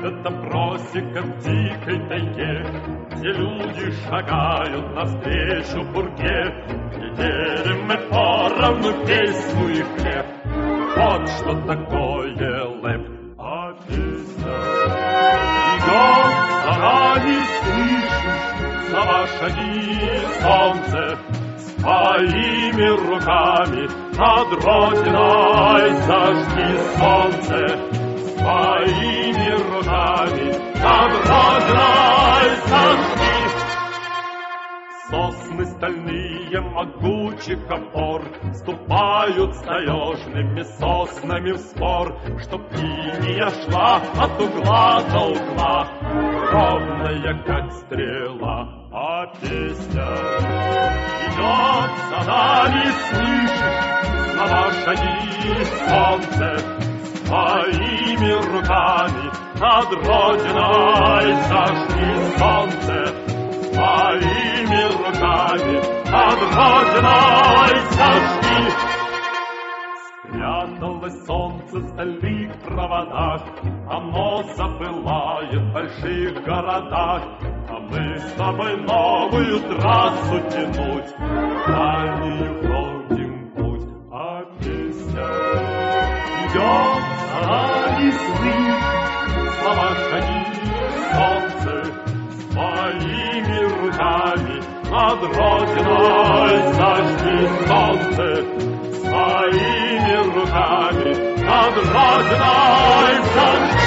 Это просека в дикой тайге, где люди шагают навстречу бурге, где делим мы поровну песню и хлеб. Вот что такое лэп. А песня идет за нами, слышишь, слова шаги, солнце своими руками над родиной зажги солнце. Своими руками над родиной зажги. Сосны стальные могучих опор ступают с таежными соснами в спор, чтоб линия шла от угла до угла, ровная как стрела. А песня идет за нами, слышишь, слова шаги, солнце своими руками над родиной зажги солнце. Своими руками над родиной зажги. Спряталось солнце в стальных проводах, оно запылает в больших городах, а мы с тобой новую трассу тянуть, дальнюю ходим путь. А песня идет за нами, слышь, слова шаги, солнце своими руками над родиной зажги солнце. Своими руками над родиной зажги.